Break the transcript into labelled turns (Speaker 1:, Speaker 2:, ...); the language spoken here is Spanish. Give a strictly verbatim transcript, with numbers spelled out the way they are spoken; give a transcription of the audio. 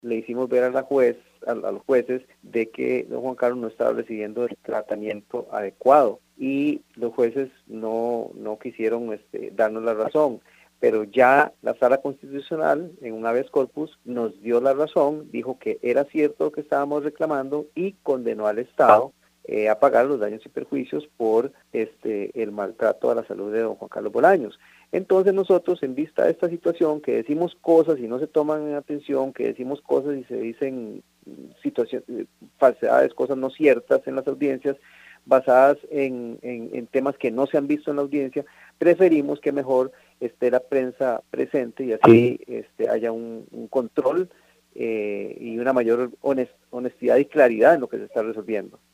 Speaker 1: le hicimos ver a la juez, a, a los jueces, de que don Juan Carlos no estaba recibiendo el tratamiento adecuado y los jueces no, no quisieron este, darnos la razón. Pero ya la Sala Constitucional, en un habeas corpus, nos dio la razón, dijo que era cierto lo que estábamos reclamando y condenó al Estado eh, a pagar los daños y perjuicios por este el maltrato a la salud de don Juan Carlos Bolaños. Entonces nosotros, en vista de esta situación, que decimos cosas y no se toman en atención, que decimos cosas y se dicen situaciones, falsedades, cosas no ciertas en las audiencias, basadas en, en, en temas que no se han visto en la audiencia, preferimos que mejor esté la prensa presente y así este, haya un, un control eh, y una mayor honest, honestidad y claridad en lo que se está resolviendo.